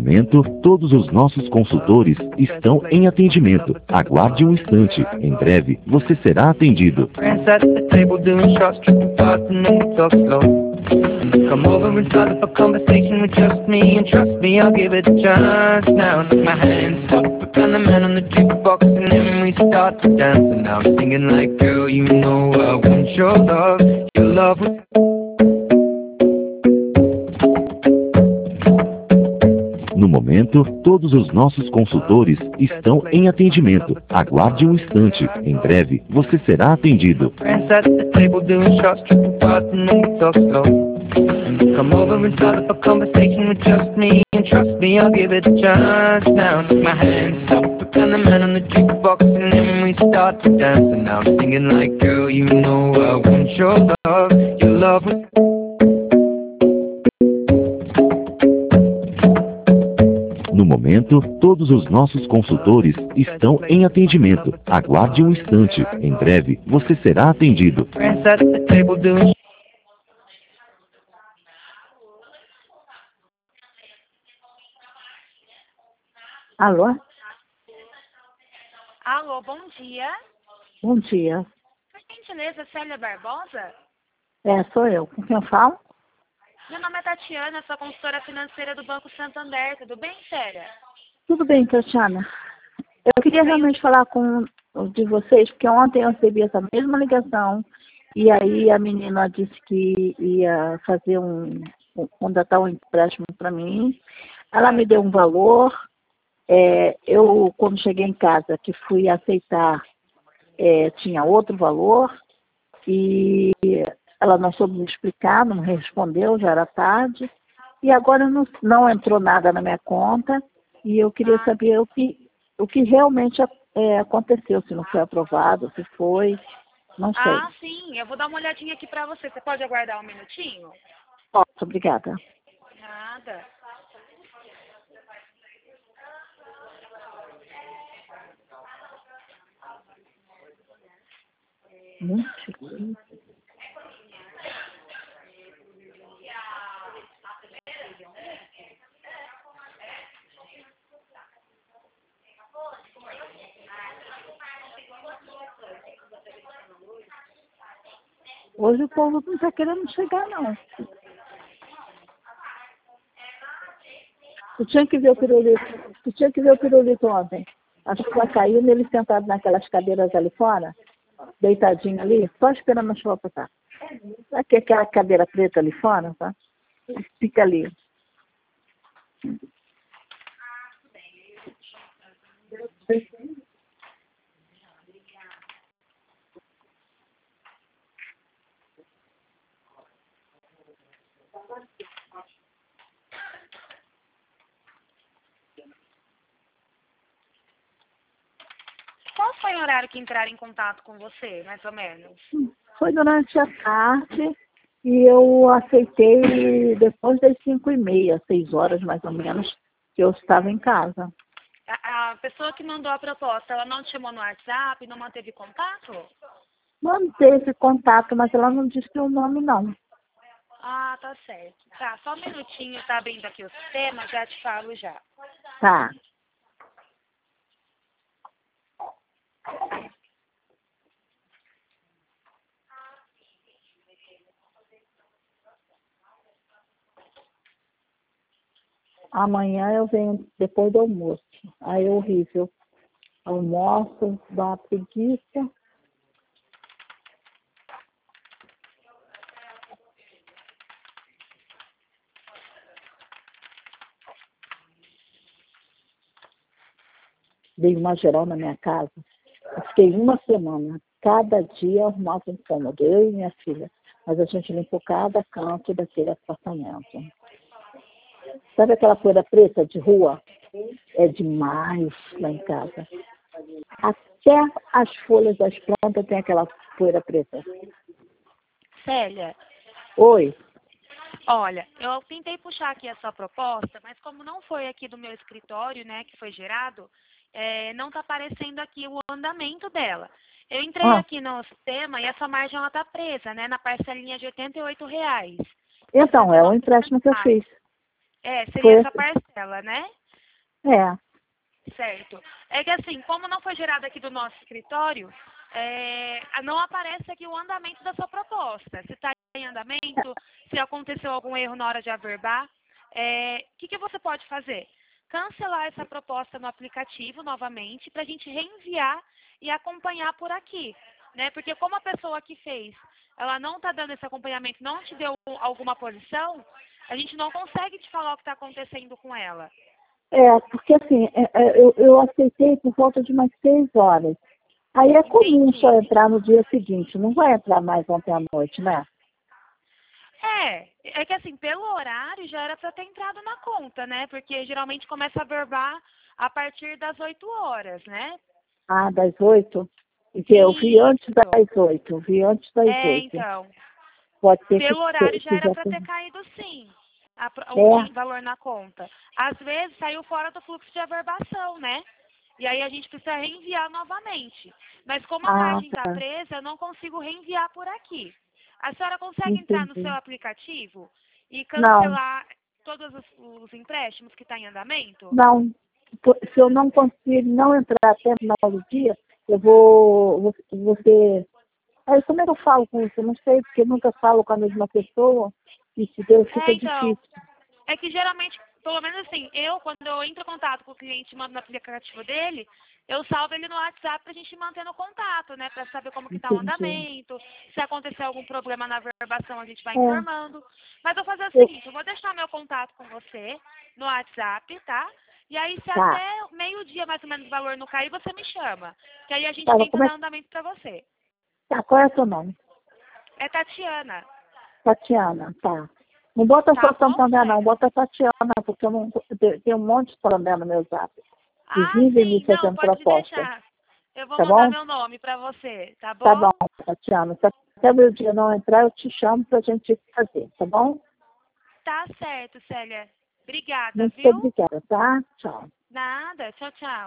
momento, todos os nossos consultores estão em atendimento. Aguarde um instante. Em breve, você será atendido. Come over and start up a conversation with just me, and trust me, I'll give it a chance. Now take my hands up, and the man on the jukebox, and then we start to dance. And now I'm singing like, girl, you know I want your love, your love. No momento, todos os nossos consultores estão em atendimento. Aguarde um instante. Em breve, você será atendido. Come over and start up a conversation with just me, and trust me, I'll give it a chance. Now take my hands up, and the man on the jukebox, and then we start to dance. And now I'm singing like, girl, you know I want your love, your love. No momento, todos os nossos consultores estão em atendimento. Aguarde um instante. Em breve, você será atendido. Alô? Alô, bom dia. Bom dia. Por gentileza, Célia Barbosa? Sou eu. Com quem eu falo? Meu nome é Tatiana, sou consultora financeira do Banco Santander. Tudo bem, Célia? Tudo bem, Tatiana. Eu queria realmente falar de vocês, porque ontem eu recebi essa mesma ligação, e aí a menina disse que ia fazer contratar um empréstimo para mim. Ela me deu um valor. Eu, quando cheguei em casa, que fui aceitar, tinha outro valor, e ela não soube me explicar, não me respondeu, já era tarde, e agora não entrou nada na minha conta, e eu queria saber o que realmente aconteceu, se não foi aprovado, se foi, não sei. Ah, sim, eu vou dar uma olhadinha aqui para você. Você pode aguardar um minutinho? Posso, obrigada. Nada. Hoje o povo não está querendo chegar, não. Tu tinha que ver o pirulito ontem. A chuva caindo, eles sentados naquelas cadeiras ali fora, deitadinho ali, só esperando a chuva passar. Aqui aquela cadeira preta ali fora, tá? Fica ali. Qual foi o horário que entraram em contato com você, mais ou menos? Foi durante a tarde e eu aceitei depois das 5h30, 6 horas mais ou menos, que eu estava em casa. A pessoa que mandou a proposta, ela não te chamou no WhatsApp, não manteve contato? Manteve contato, mas ela não disse o nome, não. Ah, tá certo. Tá, só um minutinho, tá abrindo aqui o sistema, já te falo já. Tá. Amanhã eu venho depois do almoço. Aí é horrível. Almoço, dá uma preguiça. Dei uma geral na minha casa. Eu fiquei uma semana. Cada dia eu arrumava um cômodo, eu e minha filha. Mas a gente limpou cada canto daquele apartamento. Sabe aquela poeira preta de rua? É demais lá em casa. Até as folhas das plantas tem aquela poeira preta. Célia. Oi. Olha, eu tentei puxar aqui a sua proposta, mas como não foi aqui do meu escritório, né, que foi gerado, não está aparecendo aqui o andamento dela. Eu entrei aqui no sistema e essa margem ela está presa, né, na parcelinha de R$ 88. Então, é o empréstimo que eu fiz. Seria essa parcela, né? É. Certo. É que assim, como não foi gerado aqui do nosso escritório, não aparece aqui o andamento da sua proposta. Se está em andamento, se aconteceu algum erro na hora de averbar, o que você pode fazer? Cancelar essa proposta no aplicativo novamente para a gente reenviar e acompanhar por aqui, né? Porque como a pessoa que fez, ela não está dando esse acompanhamento, não te deu alguma posição, a gente não consegue te falar o que está acontecendo com ela. Porque assim, eu aceitei por volta de umas 6 horas. Aí é comum Entendi. só entrar no dia seguinte, não vai entrar mais ontem à noite, né? É que assim, pelo horário já era para ter entrado na conta, né? Porque geralmente começa a verbar a partir das 8 horas, né? Ah, das 8? Porque eu vi antes das 8, vi antes das 8. Então, Pode ser pelo horário já que era já para ter tenha. caído sim, É? valor na conta. Às vezes saiu fora do fluxo de averbação, né? E aí a gente precisa reenviar novamente. Mas como a Ah, margem está tá. presa, eu não consigo reenviar por aqui. A senhora consegue entrar no seu Entendi. aplicativo e Não, cancelar todos os empréstimos que estão em andamento? não. Se eu não conseguir não entrar até o final do dia, eu vou você. Aí como é que eu falo com você? Não sei, porque eu nunca falo com a mesma pessoa e se Deus fica Então, difícil. é que geralmente, pelo menos assim, quando eu entro em contato com o cliente e mando no aplicativo dele, eu salvo ele no WhatsApp pra gente manter no contato, né? Pra saber como que tá o Entendi. andamento, se acontecer algum problema na verbação, a gente vai É, informando. Mas eu vou fazer o eu, seguinte, eu vou deixar meu contato com você no WhatsApp, tá? E aí, se tá. até meio-dia mais ou menos o valor não cair, você me chama. Que aí a gente Tá, tenta dar andamento pra você. qual é o seu nome? É Tatiana, Tatiana, tá. Não bota tá só bom, Santander, não. Célia? Bota Tatiana, porque eu não, tem um monte de Santander no meu zap. Que Ah, vivem me sim, não, fazendo pode proposta. deixar. Eu vou Tá mandar bom? meu nome pra você, tá Tá bom, bom? Tatiana. Se até o meu dia não entrar, eu te chamo pra gente fazer, tá bom? Tá certo, Célia. Obrigada, Muito viu? obrigada, tá? Tchau. Nada. Tchau, tchau.